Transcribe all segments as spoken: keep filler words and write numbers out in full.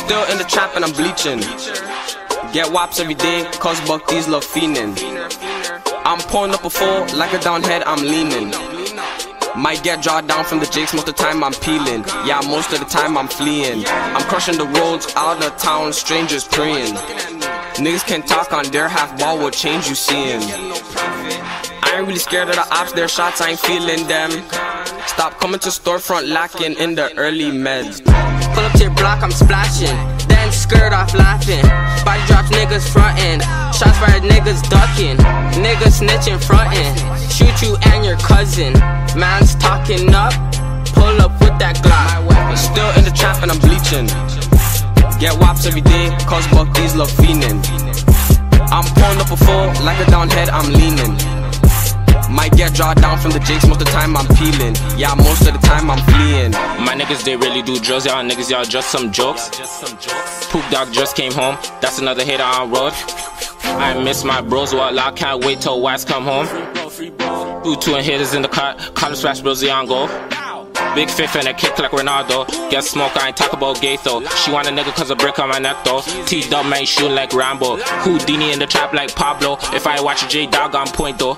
Still in the trap and I'm bleaching. Get waps every day, cause buck these love fiending. I'm pouring up a four, like a down head I'm leaning. Might get drawn down from the jakes, most of the time I'm peeling. Yeah, most of the time I'm fleeing. I'm crushing the roads, out of town, strangers praying. Niggas can talk on their half ball, what change you seeing. I ain't really scared of the ops, their shots, I ain't feeling them. Stop coming to storefront lacking in the early meds. Pull up to your block, I'm splashing, then skirt off laughing. Body drops, niggas frontin'. Shots fired, niggas ducking. Niggas snitching, frontin'. Shoot you and your cousin. Man's talking up, pull up with that Glock. Still in the trap and I'm bleaching. Get waps every day, cause buck these love fiending. I'm pouring up a four, like a down head I'm leaning. Might get drawn down from the jakes, most of the time I'm peeling. Yeah, most of the time I'm fleeing. My niggas, they really do drugs. Y'all niggas, y'all just some jokes. Poop Dog just came home, that's another hater on road. I miss my bros, well I can't wait till Wise come home. Ooh, two and hitters in the car, college flash bros on go. Big fifth and a kick like Ronaldo. Get smoke, I ain't talk about gay though. She want a nigga cause a brick on my neck though. T-Dub man shooting like Rambo. Houdini in the trap like Pablo. If I ain't watch a J-Dog on point though.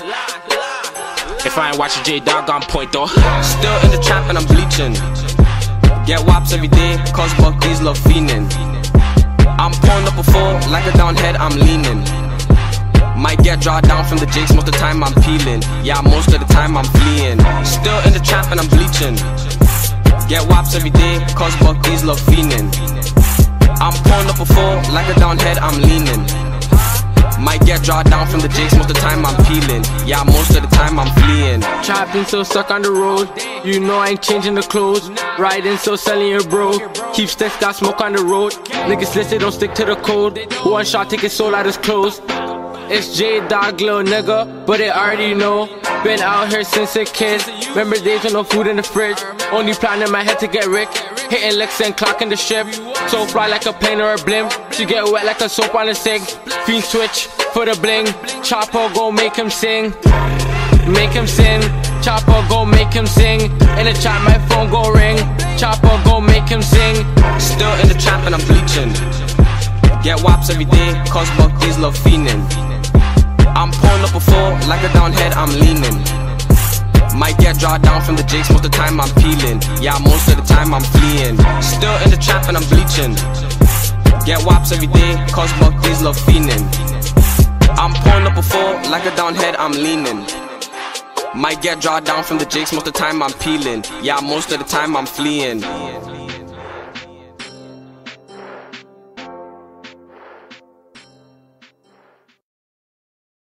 If I ain't watch a J-Dog on point though. Still in the trap and I'm bleaching. Get waps every day, cause buck these love fiending. I'm pouring up a four, like a down head I'm leaning. Might get drawn down from the jakes, most of the time I'm peeling. Yeah, most of the time I'm fleeing. Still in the trap and I'm bleaching. Get waps every day, cause buck these love fiending. I'm pouring up a four, like a down head I'm leaning. Might get drawn down from the jakes, most of the time I'm peeling. Yeah, most of the time I'm fleeing. Trapping so stuck on the road, you know I ain't changing the clothes. Riding so selling your bro, keep sticks, got smoke on the road. Niggas listed, don't stick to the code. One shot, take his soul out his clothes. It's J-Dog, little nigga, but they already know. Been out here since a kid. Remember days with no food in the fridge. Only plan in my head to get rich. Hitting licks and clocking the ship. So fly like a plane or a blimp. She get wet like a soap on a cig. Fiend switch for the bling. Chopper go make him sing. Make him sing. Chopper go make him sing. In the chat my phone go ring. Chopper go make him sing. Still in the trap and I'm bleaching. Get waps every day, cause buck these love fiending. I'm pouring up a four, like a down head I'm leaning. Might get drawn down from the jakes, most of the time I'm peeling. Yeah, most of the time I'm fleeing. Still in the trap and I'm bleaching. Get waps every day, cause buck these love fiending. I'm pouring up a four, like a down head I'm leaning. Might get drawn down from the jakes, most of the time I'm peeling. Yeah, most of the time I'm fleeing.